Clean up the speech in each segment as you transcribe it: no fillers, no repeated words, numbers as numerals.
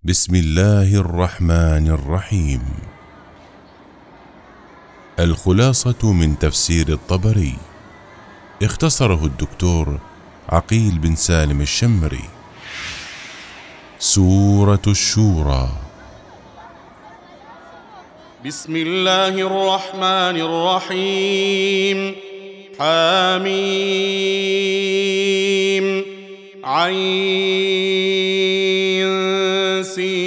بسم الله الرحمن الرحيم. الخلاصة من تفسير الطبري، اختصره الدكتور عقيل بن سالم الشمري. سورة الشورى. بسم الله الرحمن الرحيم. حميم عين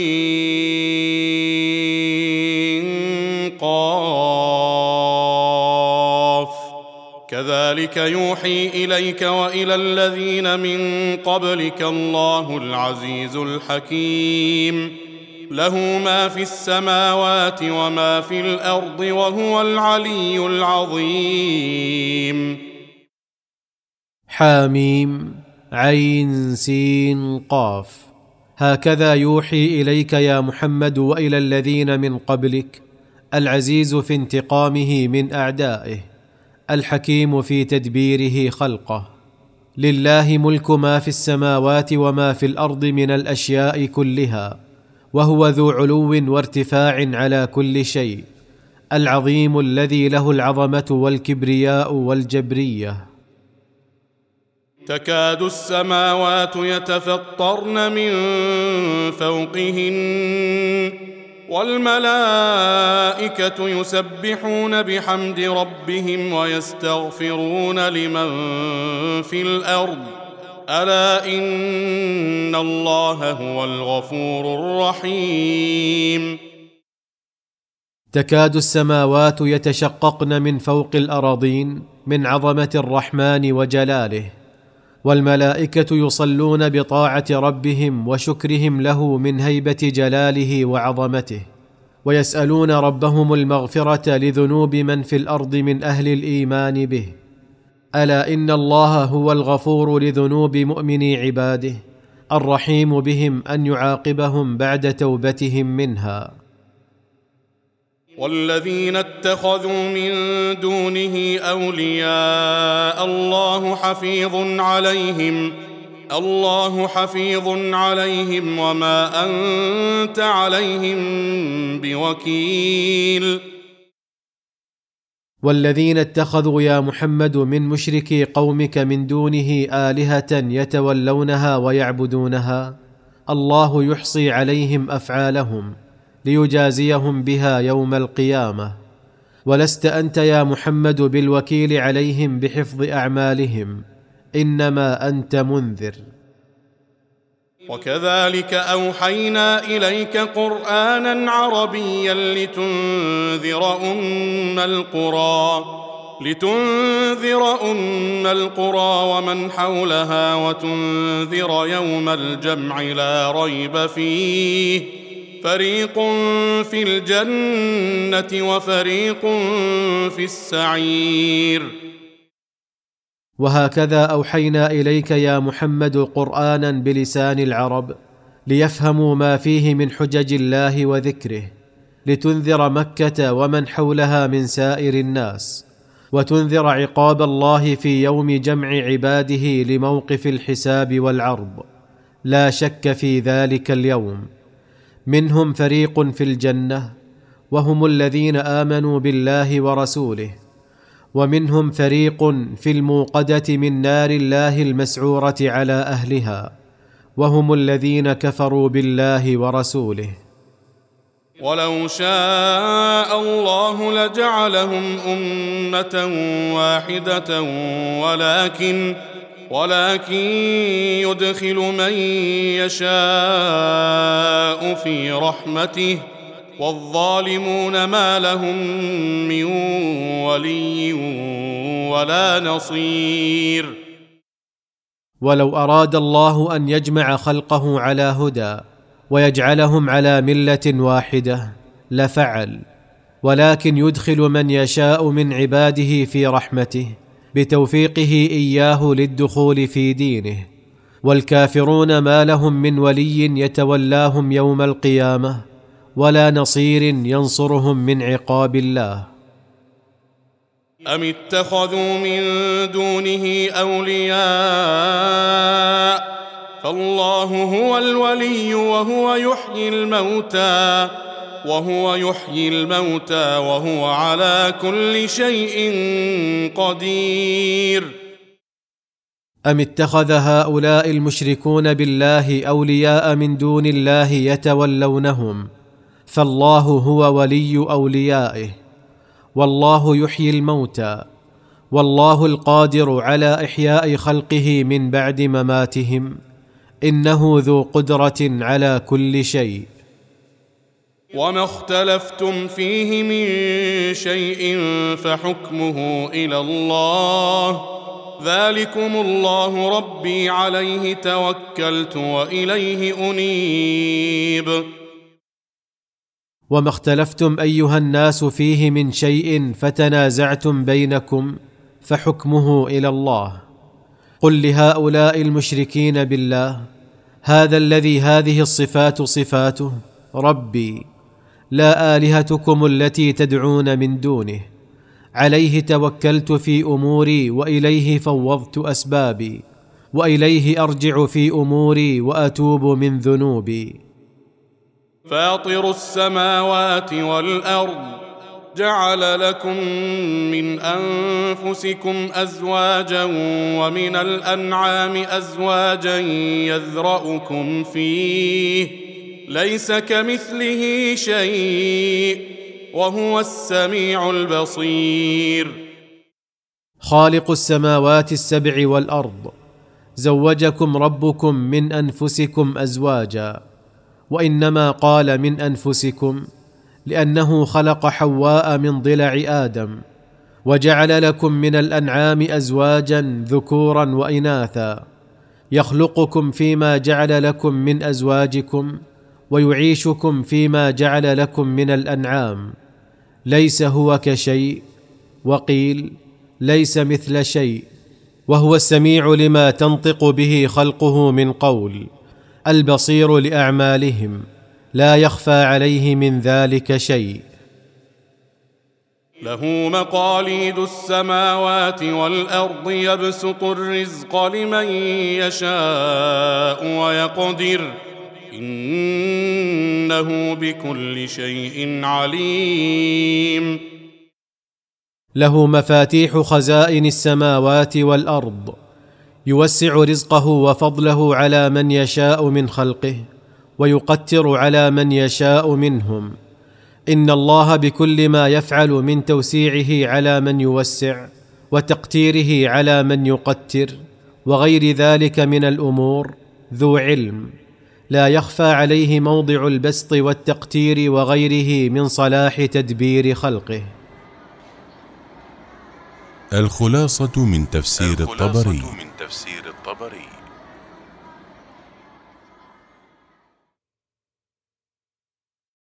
سين قاف كذلك يوحي إليك وإلى الذين من قبلك الله العزيز الحكيم، له ما في السماوات وما في الأرض وهو العلي العظيم. حاميم عين سين قاف. هكذا يوحي إليك يا محمد وإلى الذين من قبلك، العزيز في انتقامه من أعدائه، الحكيم في تدبيره خلقه. لله ملك ما في السماوات وما في الأرض من الأشياء كلها، وهو ذو علو وارتفاع على كل شيء، العظيم الذي له العظمة والكبرياء والجبرية. تكاد السماوات يتفطرن من فوقهن والملائكة يسبحون بحمد ربهم ويستغفرون لمن في الأرض، ألا إن الله هو الغفور الرحيم. تكاد السماوات يتشققن من فوق الأراضين من عظمة الرحمن وجلاله، والملائكة يصلون بطاعة ربهم وشكرهم له من هيبة جلاله وعظمته، ويسألون ربهم المغفرة لذنوب من في الأرض من أهل الإيمان به، ألا إن الله هو الغفور لذنوب مؤمني عباده، الرحيم بهم أن يعاقبهم بعد توبتهم منها. والذين اتخذوا من دونه أولياء الله حفيظ عليهم وما أنت عليهم بوكيل. والذين اتخذوا يا محمد من مشركي قومك من دونه آلهة يتولونها ويعبدونها، الله يحصي عليهم أفعالهم ليجازيهم بها يوم القيامة، ولست أنت يا محمد بالوكيل عليهم بحفظ أعمالهم، إنما أنت منذر. وكذلك أوحينا إليك قرآنا عربيا لتنذر أم القرى ومن حولها وتنذر يوم الجمع لا ريب فيه، فريق في الجنة وفريق في السعير. وهكذا أوحينا إليك يا محمد قرآنا بلسان العرب ليفهموا ما فيه من حجج الله وذكره، لتنذر مكة ومن حولها من سائر الناس، وتنذر عقاب الله في يوم جمع عباده لموقف الحساب والعرض. لا شك في ذلك اليوم، منهم فريق في الجنة وهم الذين آمنوا بالله ورسوله، ومنهم فريق في الموقدة من نار الله المسعورة على أهلها، وهم الذين كفروا بالله ورسوله. ولو شاء الله لجعلهم أمة واحدة ولكن يدخل من يشاء في رحمته، والظالمون ما لهم من ولي ولا نصير. ولو أراد الله أن يجمع خلقه على هدى ويجعلهم على ملة واحدة لفعل، ولكن يدخل من يشاء من عباده في رحمته بتوفيقه إياه للدخول في دينه، والكافرون ما لهم من ولي يتولاهم يوم القيامة ولا نصير ينصرهم من عقاب الله. أم اتخذوا من دونه أولياء فالله هو الولي وهو يحيي الموتى وهو على كل شيء قدير. أم اتخذ هؤلاء المشركون بالله أولياء من دون الله يتولونهم، فالله هو ولي أوليائه، والله يحيي الموتى، والله القادر على إحياء خلقه من بعد مماتهم، إنه ذو قدرة على كل شيء. وما اختلفتم فيه من شيء فحكمه إلى الله، ذلكم الله ربي عليه توكلت وإليه أنيب. وما اختلفتم أيها الناس فيه من شيء فتنازعتم بينكم فحكمه إلى الله. قل لهؤلاء المشركين بالله: هذا الذي هذه الصفات صفاته ربي، لا آلهتكم التي تدعون من دونه، عليه توكلت في أموري وإليه فوضت أسبابي، وإليه أرجع في أموري وأتوب من ذنوبي. فاطر السماوات والأرض، جعل لكم من أنفسكم أزواجا ومن الأنعام أزواجا يذرأكم فيه، ليس كمثله شيء وهو السميع البصير. خالق السماوات السبع والأرض، زوجكم ربكم من أنفسكم أزواجا، وإنما قال من أنفسكم لأنه خلق حواء من ضلع آدم، وجعل لكم من الأنعام أزواجا ذكورا وإناثا، يخلقكم فيما جعل لكم من أزواجكم، ويعيشكم فيما جعل لكم من الأنعام، ليس هو كشيء، وقيل ليس مثل شيء، وهو السميع لما تنطق به خلقه من قول، البصير لأعمالهم، لا يخفى عليه من ذلك شيء. له مقاليد السماوات والأرض، يبسط الرزق لمن يشاء ويقدر، إنه بكل شيء عليم. له مفاتيح خزائن السماوات والأرض، يوسع رزقه وفضله على من يشاء من خلقه، ويقتر على من يشاء منهم. إن الله بكل ما يفعل من توسيعه على من يوسع، وتقتيره على من يقتر، وغير ذلك من الأمور ذو علم، لا يخفى عليه موضع البسط والتقتير وغيره من صلاح تدبير خلقه. الخلاصة من تفسير الطبري.